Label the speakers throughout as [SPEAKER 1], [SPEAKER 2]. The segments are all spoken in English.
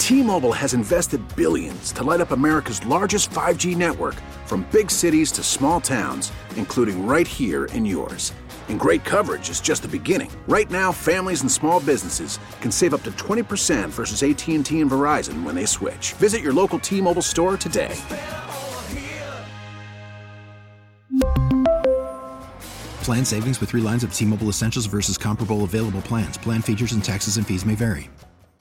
[SPEAKER 1] T-Mobile has invested billions to light up America's largest 5G network, from big cities to small towns, including right here in yours. And great coverage is just the beginning. Right now, families and small businesses can save up to 20% versus AT&T and Verizon when they switch. Visit your local T-Mobile store today.
[SPEAKER 2] Plan savings with 3 lines of T-Mobile Essentials versus comparable available plans. Plan features and taxes and fees may vary.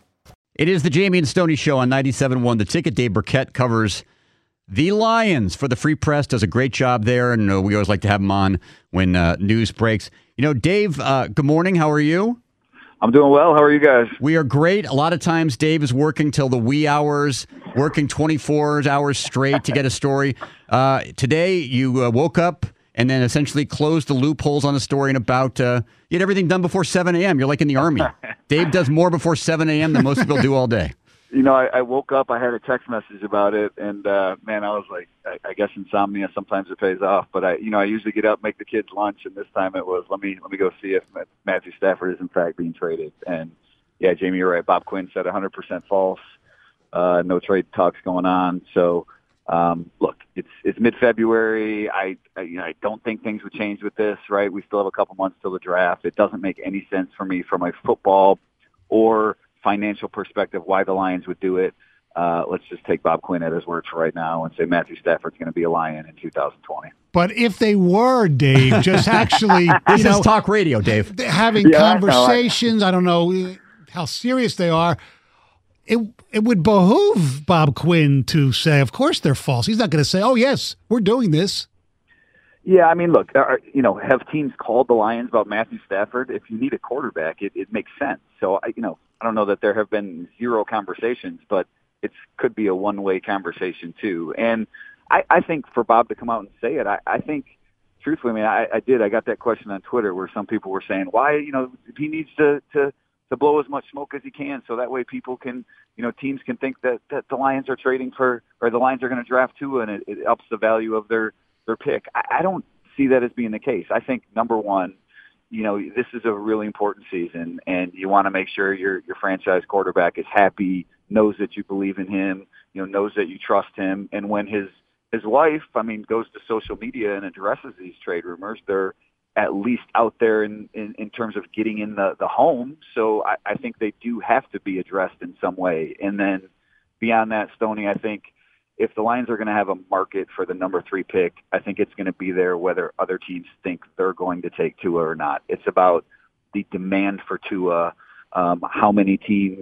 [SPEAKER 3] It is the Jamie and Stoney Show on 97.1 The Ticket. Dave Burkett covers the Lions for the Free Press, does a great job there, and we always like to have him on when news breaks. Dave, good morning. How are you?
[SPEAKER 4] I'm doing well. How are you guys?
[SPEAKER 3] We are great. A lot of times Dave is working till the wee hours, working 24 hours straight to get a story. Today, you woke up and then essentially closed the loopholes on a story in about, you had everything done before 7 a.m. You're like in the Army. Dave does more before 7 a.m. than most people do all day.
[SPEAKER 4] I woke up, I had a text message about it, and, man, I was like, I guess insomnia, sometimes it pays off. But, I usually get up, make the kids lunch, and this time it was, let me go see if Matthew Stafford is, in fact, being traded. And, yeah, Jamie, you're right. Bob Quinn said 100% false. No trade talks going on. So, look, it's mid-February. I don't think things would change with this, right? We still have a couple months till the draft. It doesn't make any sense for me from a football or financial perspective why the Lions would do it. Let's just take Bob Quinn at his word for right now and say Matthew Stafford's going to be a Lion in 2020.
[SPEAKER 5] But if they were, Dave, just actually,
[SPEAKER 3] this is talk radio, Dave,
[SPEAKER 5] having conversations, I don't know how serious they are. It would behoove Bob Quinn to say, of course they're false. He's not going to say, oh, yes, we're doing this.
[SPEAKER 4] Yeah, I mean, look, have teams called the Lions about Matthew Stafford? If you need a quarterback, it makes sense. So, I don't know that there have been zero conversations, but it could be a one-way conversation too. And I think for Bob to come out and say it, I think, truthfully, I got that question on Twitter where some people were saying, why, he needs to blow as much smoke as he can so that way people can, teams can think that the Lions are trading for, or the Lions are going to draft Tua and it ups the value of their pick. I don't see that as being the case. I think, number one, this is a really important season, and you want to make sure your franchise quarterback is happy, knows that you believe in him, knows that you trust him. And when his wife, goes to social media and addresses these trade rumors, they're at least out there in terms of getting in the home. So I think they do have to be addressed in some way. And then beyond that, Stoney, I think if the Lions are going to have a market for the number 3 pick, I think it's going to be there whether other teams think they're going to take Tua or not. It's about the demand for Tua, how many teams,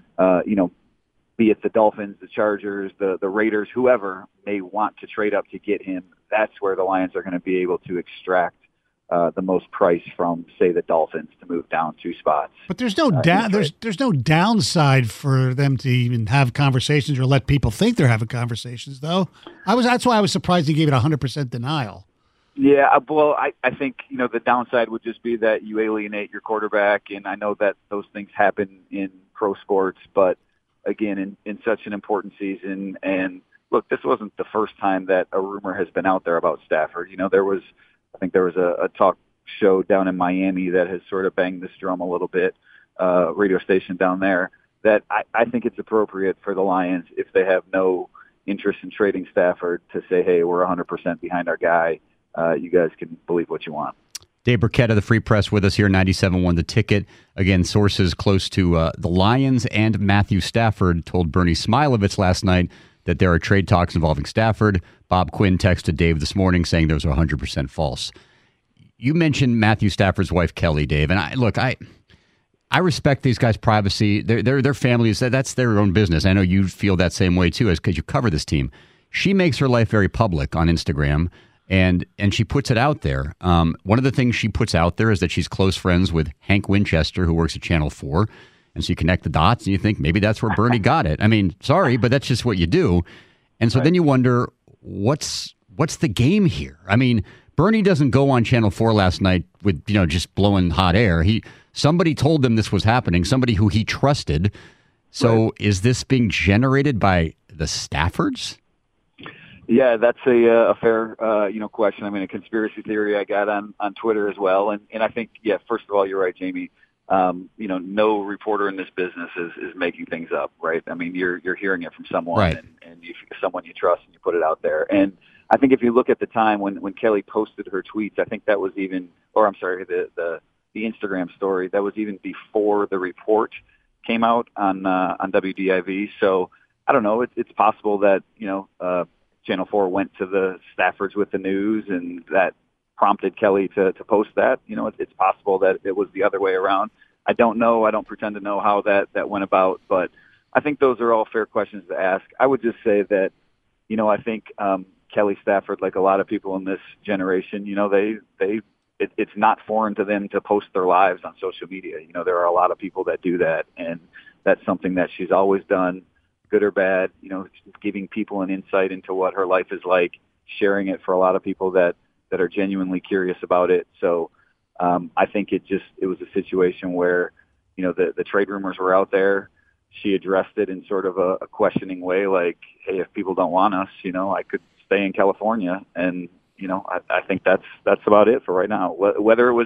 [SPEAKER 4] be it the Dolphins, the Chargers, the Raiders, whoever may want to trade up to get him. That's where the Lions are going to be able to extract the most price from, say, the Dolphins to move down 2 spots.
[SPEAKER 5] But there's no there's no downside for them to even have conversations or let people think they're having conversations, though. That's why I was surprised he gave it 100% denial.
[SPEAKER 4] Yeah, well, I think the downside would just be that you alienate your quarterback, and I know that those things happen in pro sports, but again, in such an important season, and look, this wasn't the first time that a rumor has been out there about Stafford. I think there was a talk show down in Miami that has sort of banged this drum a little bit, radio station down there, that I think it's appropriate for the Lions, if they have no interest in trading Stafford, to say, hey, we're 100% behind our guy. You guys can believe what you want.
[SPEAKER 3] Dave Burkett of the Free Press with us here, 97.1 The Ticket. Again, sources close to the Lions and Matthew Stafford told Bernie Smilovitz last night that there are trade talks involving Stafford. Bob Quinn texted Dave this morning saying those are 100% false. You mentioned Matthew Stafford's wife, Kelly, Dave. And I respect these guys' privacy. Their families, that's their own business. I know you feel that same way, too, because you cover this team. She makes her life very public on Instagram, and she puts it out there. One of the things she puts out there is that she's close friends with Hank Winchester, who works at Channel 4. And so you connect the dots and you think maybe that's where Bernie got it. Sorry, but that's just what you do. And so then you wonder, what's the game here? Bernie doesn't go on Channel 4 last night with, just blowing hot air. Somebody told them this was happening, somebody who he trusted. So Is this being generated by the Staffords?
[SPEAKER 4] Yeah, that's a fair, question. A conspiracy theory I got on Twitter as well. And I think, first of all, you're right, Jamie. no reporter in this business is making things up, right? I mean, you're hearing it from someone,
[SPEAKER 3] right,
[SPEAKER 4] and someone you trust, and you put it out there. And I think if you look at the time when Kelly posted her tweets, I think that was even, or I'm sorry, the Instagram story, that was even before the report came out on WDIV. So I don't know. It's possible that Channel 4 went to the Staffords with the news, and that prompted Kelly to post that. It's possible that it was the other way around. I don't know. I don't pretend to know how that went about, but I think those are all fair questions to ask. I would just say that, I think Kelly Stafford, like a lot of people in this generation, it's not foreign to them to post their lives on social media. There are a lot of people that do that, and that's something that she's always done, good or bad, giving people an insight into what her life is like, sharing it for a lot of people that are genuinely curious about it. So I think it was a situation where, the trade rumors were out there. She addressed it in sort of a questioning way, like, hey, if people don't want us, I could stay in California. And, I think that's about it for right now. Whether it was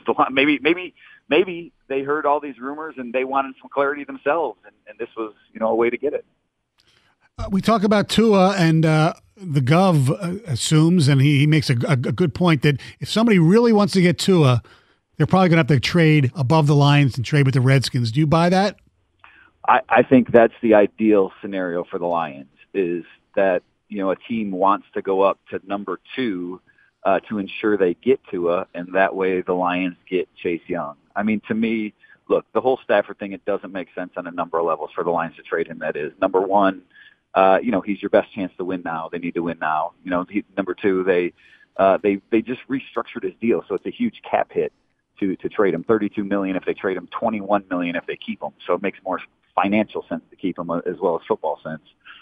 [SPEAKER 4] maybe they heard all these rumors and they wanted some clarity themselves, and this was, a way to get it.
[SPEAKER 5] We talk about Tua, and the Gov assumes, and he makes a good point, that if somebody really wants to get Tua, they're probably going to have to trade above the Lions and trade with the Redskins. Do you buy that?
[SPEAKER 4] I think that's the ideal scenario for the Lions, is that, a team wants to go up to number 2 to ensure they get Tua, and that way the Lions get Chase Young. I mean, to me, look, the whole Stafford thing, it doesn't make sense on a number of levels for the Lions to trade him. That is, number one, he's your best chance to win now. They need to win now. Number 2, they just restructured his deal, so it's a huge cap hit to trade him. $32 million if they trade him, $21 million if they keep him. So it makes more financial sense to keep him as well as football sense.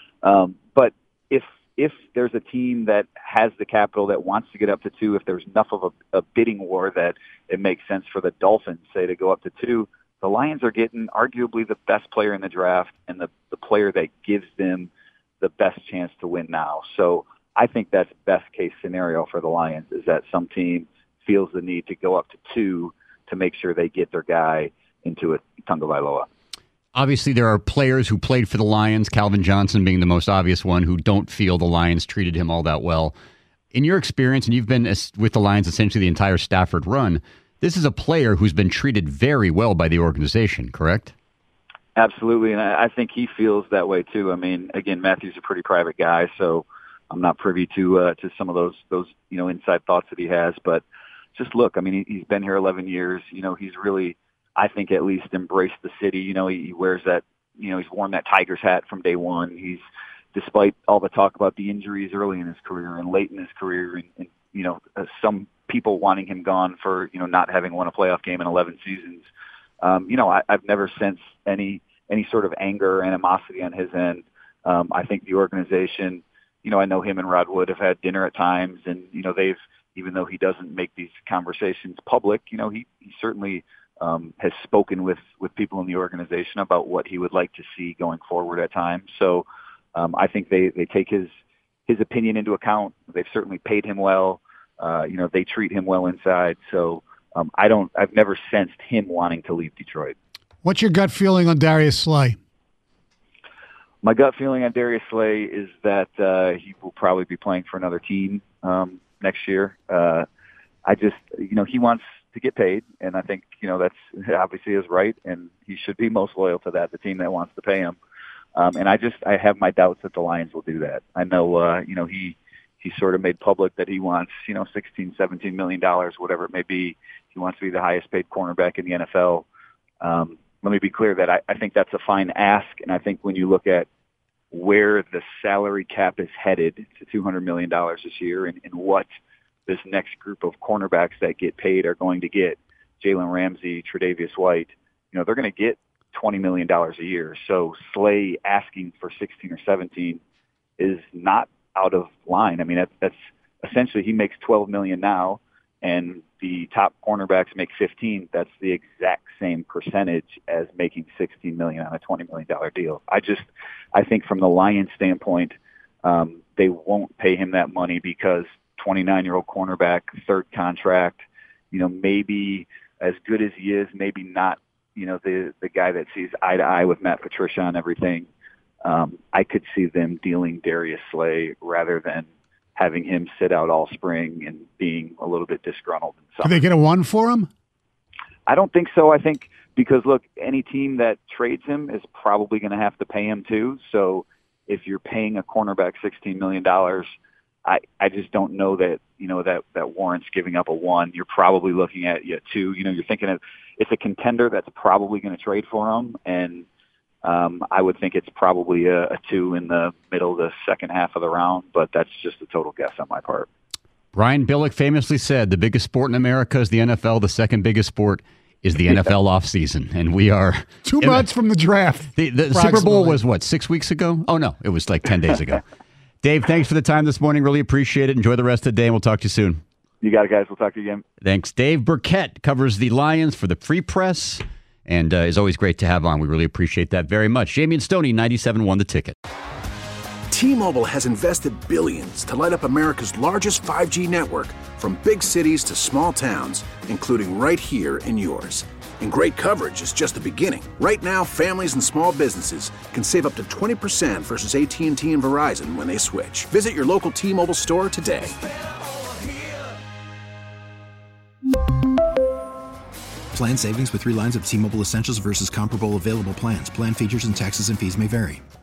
[SPEAKER 4] But if there's a team that has the capital that wants to get up to 2, if there's enough of a bidding war that it makes sense for the Dolphins, say, to go up to 2, the Lions are getting arguably the best player in the draft and the player that gives them the best chance to win now. So I think that's best case scenario for the Lions, is that some team feels the need to go up to 2 to make sure they get their guy into a Tagovailoa.
[SPEAKER 3] Obviously, there are players who played for the Lions, Calvin Johnson being the most obvious one, who don't feel the Lions treated him all that well. In your experience, and you've been with the Lions essentially the entire Stafford run, this is a player who's been treated very well by the organization, correct?
[SPEAKER 4] Absolutely, and I think he feels that way too. I mean, again, Matthew's a pretty private guy, so I'm not privy to some of those inside thoughts that he has. But just look, I mean, he's been here 11 years. He's really, I think, at least embraced the city. He wears that, he's worn that Tigers hat from day one. He's, despite all the talk about the injuries early in his career and late in his career, and some people wanting him gone for, not having won a playoff game in 11 seasons. I've never sensed any sort of anger or animosity on his end. I think the organization, I know him and Rod Wood have had dinner at times, and, they've, even though he doesn't make these conversations public, he certainly has spoken with people in the organization about what he would like to see going forward at times. So I think they take his opinion into account. They've certainly paid him well. They treat him well inside. So I've never sensed him wanting to leave Detroit.
[SPEAKER 5] What's your gut feeling on Darius Slay?
[SPEAKER 4] My gut feeling on Darius Slay is that he will probably be playing for another team next year. He wants to get paid, and I think, that's obviously his right, and he should be most loyal to that, the team that wants to pay him. And I have my doubts that the Lions will do that. I know, he sort of made public that he wants, $16, $17 million, whatever it may be. He wants to be the highest paid cornerback in the NFL. Let me be clear that I think that's a fine ask, and I think when you look at where the salary cap is headed to $200 million this year, and what this next group of cornerbacks that get paid are going to get, Jalen Ramsey, Tre'Davious White, they're going to get $20 million a year. So Slay asking for 16 or 17 is not out of line. I mean, that's essentially, he makes $12 million now, and the top cornerbacks make 15. That's the exact same percentage as making $16 million on a $20 million deal. I think from the Lions standpoint, they won't pay him that money because 29-year-old cornerback, third contract, maybe as good as he is, maybe not the guy that sees eye to eye with Matt Patricia on everything. I could see them dealing Darius Slay rather than having him sit out all spring and being a little bit disgruntled.
[SPEAKER 5] Could they get a 1 for him?
[SPEAKER 4] I don't think so. I think because, look, any team that trades him is probably going to have to pay him too. So if you're paying a cornerback $16 million, I just don't know that, that warrants giving up a 1. You're probably looking at 2. You're thinking of it's a contender that's probably going to trade for him. And I would think it's probably a 2 in the middle of the second half of the round, but that's just a total guess on my part.
[SPEAKER 3] Brian Billick famously said, the biggest sport in America is the NFL. The second biggest sport is the NFL offseason. And we are
[SPEAKER 5] 2 months from the draft.
[SPEAKER 3] The Super Bowl was, 6 weeks ago? Oh, no, it was like 10 days ago. Dave, thanks for the time this morning. Really appreciate it. Enjoy the rest of the day, and we'll talk to you soon.
[SPEAKER 4] You got it, guys. We'll talk to you again.
[SPEAKER 3] Thanks. Dave Burkett covers the Lions for the Free Press and is always great to have on. We really appreciate that very much. Jamie and Stoney, 97.1 The Ticket.
[SPEAKER 1] T-Mobile has invested billions to light up America's largest 5G network, from big cities to small towns, including right here in yours. And great coverage is just the beginning. Right now, families and small businesses can save up to 20% versus AT&T and Verizon when they switch. Visit your local T-Mobile store today.
[SPEAKER 2] Plan savings with 3 lines of T-Mobile Essentials versus comparable available plans. Plan features and taxes and fees may vary.